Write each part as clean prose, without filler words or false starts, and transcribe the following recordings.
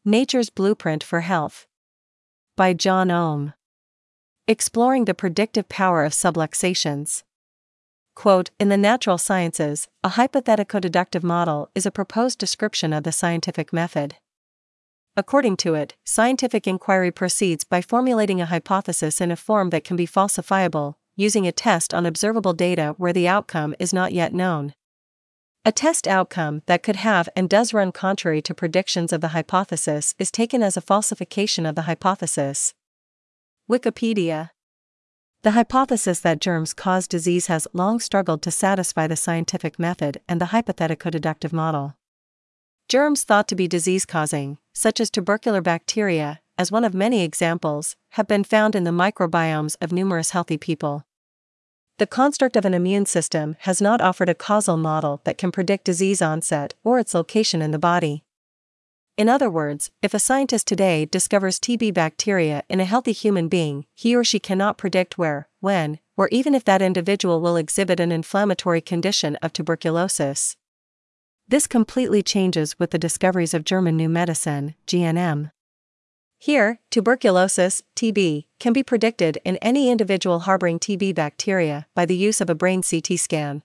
Nature's Blueprint for Health. By John Ohm. Exploring the predictive power of subluxations. Quote, in the natural sciences, a hypothetico-deductive model is a proposed description of the scientific method. According to it, scientific inquiry proceeds by formulating a hypothesis in a form that can be falsifiable, using a test on observable data where the outcome is not yet known. A test outcome that could have and does run contrary to predictions of the hypothesis is taken as a falsification of the hypothesis. Wikipedia. The hypothesis that germs cause disease has long struggled to satisfy the scientific method and the hypothetico-deductive model. Germs thought to be disease-causing, such as tubercular bacteria, as one of many examples, have been found in the microbiomes of numerous healthy people. The construct of an immune system has not offered a causal model that can predict disease onset or its location in the body. In other words, if a scientist today discovers TB bacteria in a healthy human being, he or she cannot predict where, when, or even if that individual will exhibit an inflammatory condition of tuberculosis. This completely changes with the discoveries of German New Medicine, GNM. Here, tuberculosis, TB, can be predicted in any individual harboring TB bacteria by the use of a brain CT scan.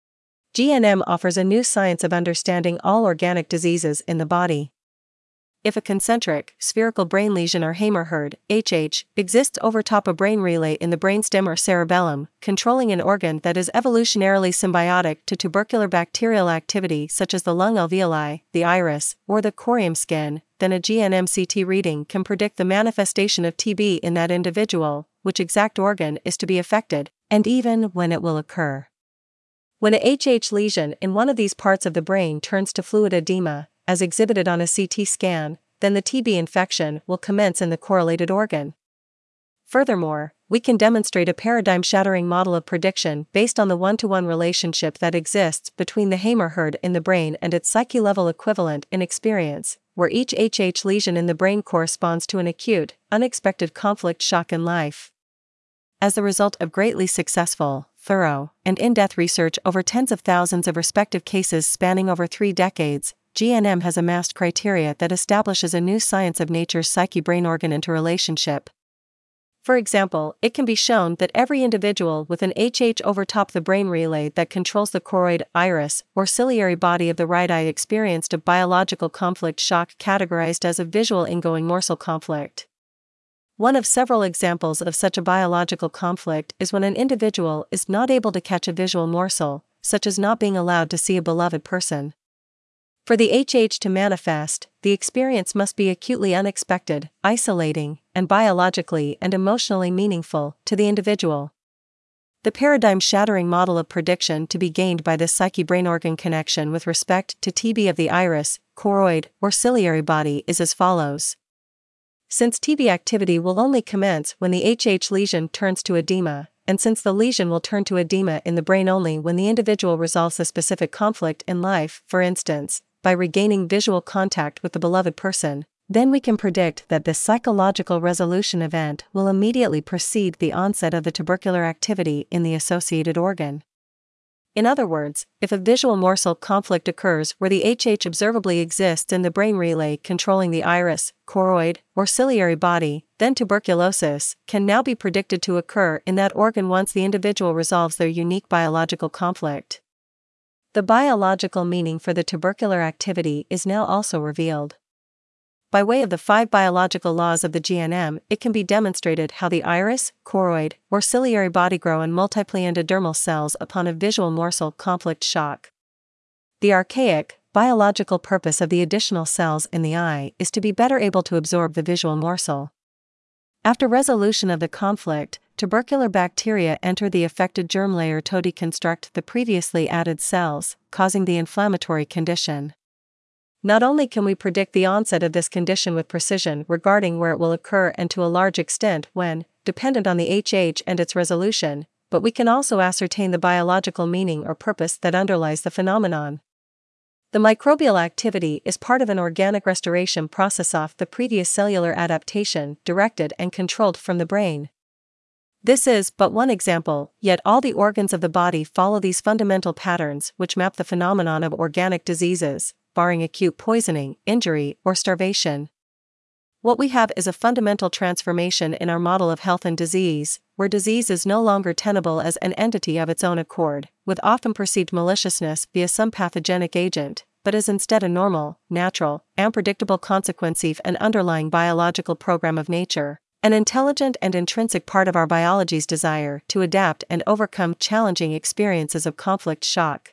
GNM offers a new science of understanding all organic diseases in the body. If a concentric, spherical brain lesion or Hamer-Hurd, HH, exists over top a brain relay in the brainstem or cerebellum, controlling an organ that is evolutionarily symbiotic to tubercular bacterial activity such as the lung alveoli, the iris, or the corium skin, then a GNM CT reading can predict the manifestation of TB in that individual, which exact organ is to be affected, and even when it will occur. When a HH lesion in one of these parts of the brain turns to fluid edema, as exhibited on a CT scan, then the TB infection will commence in the correlated organ. Furthermore, we can demonstrate a paradigm-shattering model of prediction based on the one-to-one relationship that exists between the Hamer-Hurd in the brain and its psyche-level equivalent in experience, where each HH lesion in the brain corresponds to an acute, unexpected conflict shock in life. As the result of greatly successful, thorough, and in-depth research over tens of thousands of respective cases spanning over 3 decades, GNM has amassed criteria that establishes a new science of nature's psyche-brain-organ interrelationship. For example, it can be shown that every individual with an HH overtop the brain relay that controls the choroid, iris, or ciliary body of the right eye experienced a biological conflict shock categorized as a visual ingoing morsel conflict. One of several examples of such a biological conflict is when an individual is not able to catch a visual morsel, such as not being allowed to see a beloved person. For the HH to manifest, the experience must be acutely unexpected, isolating, and biologically and emotionally meaningful to the individual. The paradigm-shattering model of prediction to be gained by this psyche-brain-organ connection with respect to TB of the iris, choroid, or ciliary body is as follows. Since TB activity will only commence when the HH lesion turns to edema, and since the lesion will turn to edema in the brain only when the individual resolves a specific conflict in life, for instance, by regaining visual contact with the beloved person, then we can predict that this psychological resolution event will immediately precede the onset of the tubercular activity in the associated organ. In other words, if a visual morsel conflict occurs where the HH observably exists in the brain relay controlling the iris, choroid, or ciliary body, then tuberculosis can now be predicted to occur in that organ once the individual resolves their unique biological conflict. The biological meaning for the tubercular activity is now also revealed. By way of the 5 biological laws of the GNM, it can be demonstrated how the iris, choroid, or ciliary body grow and multiply endodermal cells upon a visual morsel conflict shock. The archaic, biological purpose of the additional cells in the eye is to be better able to absorb the visual morsel. After resolution of the conflict, tubercular bacteria enter the affected germ layer to deconstruct the previously added cells, causing the inflammatory condition. Not only can we predict the onset of this condition with precision regarding where it will occur and to a large extent when, dependent on the HH and its resolution, but we can also ascertain the biological meaning or purpose that underlies the phenomenon. The microbial activity is part of an organic restoration process off the previous cellular adaptation directed and controlled from the brain. This is but one example, yet all the organs of the body follow these fundamental patterns which map the phenomenon of organic diseases, barring acute poisoning, injury, or starvation. What we have is a fundamental transformation in our model of health and disease, where disease is no longer tenable as an entity of its own accord, with often perceived maliciousness via some pathogenic agent, but is instead a normal, natural, and predictable consequence of an underlying biological program of nature, an intelligent and intrinsic part of our biology's desire to adapt and overcome challenging experiences of conflict shock.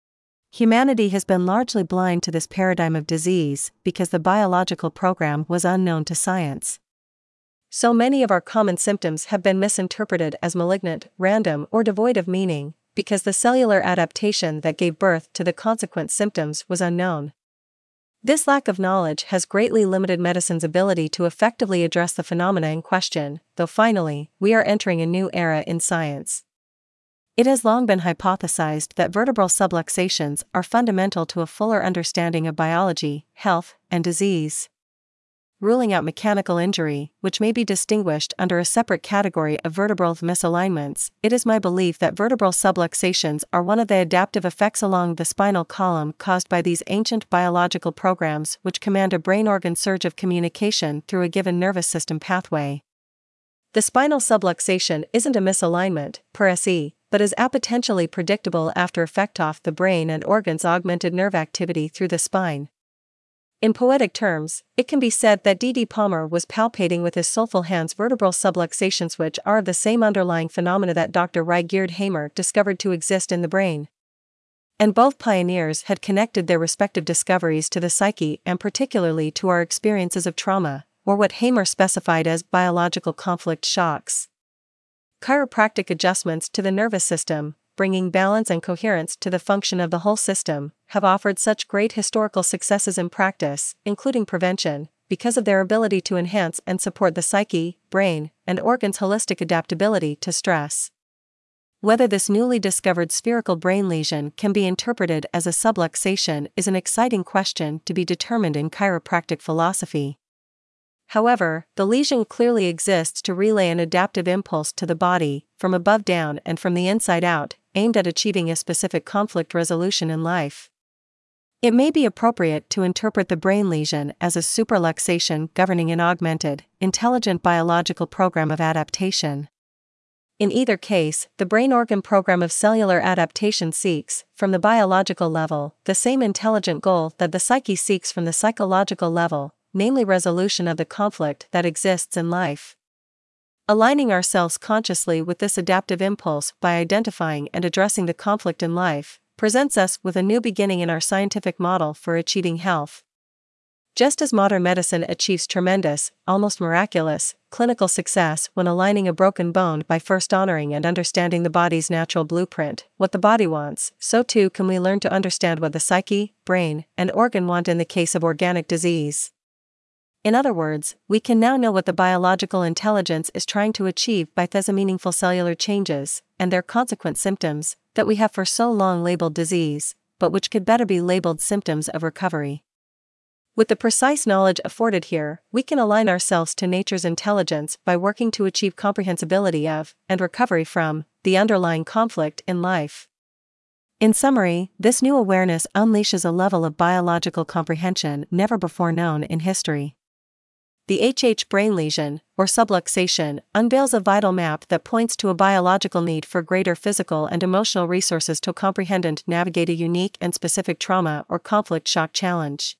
Humanity has been largely blind to this paradigm of disease because the biological program was unknown to science. So many of our common symptoms have been misinterpreted as malignant, random, or devoid of meaning, because the cellular adaptation that gave birth to the consequent symptoms was unknown. This lack of knowledge has greatly limited medicine's ability to effectively address the phenomena in question, though finally, we are entering a new era in science. It has long been hypothesized that vertebral subluxations are fundamental to a fuller understanding of biology, health, and disease. Ruling out mechanical injury, which may be distinguished under a separate category of vertebral misalignments, it is my belief that vertebral subluxations are one of the adaptive effects along the spinal column caused by these ancient biological programs which command a brain organ surge of communication through a given nervous system pathway. The spinal subluxation isn't a misalignment, per se, but is apotentially predictable after effect off the brain and organs' augmented nerve activity through the spine. In poetic terms, it can be said that D.D. Palmer was palpating with his soulful hands vertebral subluxations, which are of the same underlying phenomena that Dr. Ry-Geerd Hamer discovered to exist in the brain. And both pioneers had connected their respective discoveries to the psyche and particularly to our experiences of trauma, or what Hamer specified as biological conflict shocks. Chiropractic adjustments to the nervous system, bringing balance and coherence to the function of the whole system, have offered such great historical successes in practice, including prevention, because of their ability to enhance and support the psyche, brain, and organs' holistic adaptability to stress. Whether this newly discovered spherical brain lesion can be interpreted as a subluxation is an exciting question to be determined in chiropractic philosophy. However, the lesion clearly exists to relay an adaptive impulse to the body, from above down and from the inside out, aimed at achieving a specific conflict resolution in life. It may be appropriate to interpret the brain lesion as a superluxation governing an augmented, intelligent biological program of adaptation. In either case, the brain organ program of cellular adaptation seeks, from the biological level, the same intelligent goal that the psyche seeks from the psychological level, namely resolution of the conflict that exists in life. Aligning ourselves consciously with this adaptive impulse by identifying and addressing the conflict in life presents us with a new beginning in our scientific model for achieving health. Just as modern medicine achieves tremendous, almost miraculous, clinical success when aligning a broken bone by first honoring and understanding the body's natural blueprint, what the body wants, so too can we learn to understand what the psyche, brain, and organ want in the case of organic disease. In other words, we can now know what the biological intelligence is trying to achieve by these meaningful cellular changes, and their consequent symptoms, that we have for so long labeled disease, but which could better be labeled symptoms of recovery. With the precise knowledge afforded here, we can align ourselves to nature's intelligence by working to achieve comprehensibility of, and recovery from, the underlying conflict in life. In summary, this new awareness unleashes a level of biological comprehension never before known in history. The HH brain lesion, or subluxation, unveils a vital map that points to a biological need for greater physical and emotional resources to comprehend and navigate a unique and specific trauma or conflict shock challenge.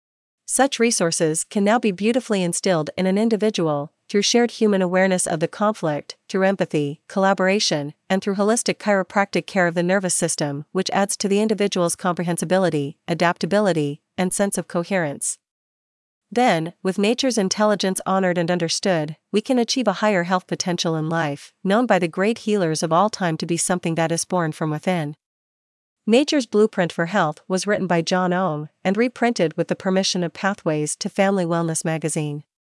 Such resources can now be beautifully instilled in an individual, through shared human awareness of the conflict, through empathy, collaboration, and through holistic chiropractic care of the nervous system, which adds to the individual's comprehensibility, adaptability, and sense of coherence. Then, with nature's intelligence honored and understood, we can achieve a higher health potential in life, known by the great healers of all time to be something that is born from within. Nature's Blueprint for Health was written by John Ohm, and reprinted with the permission of Pathways to Family Wellness magazine.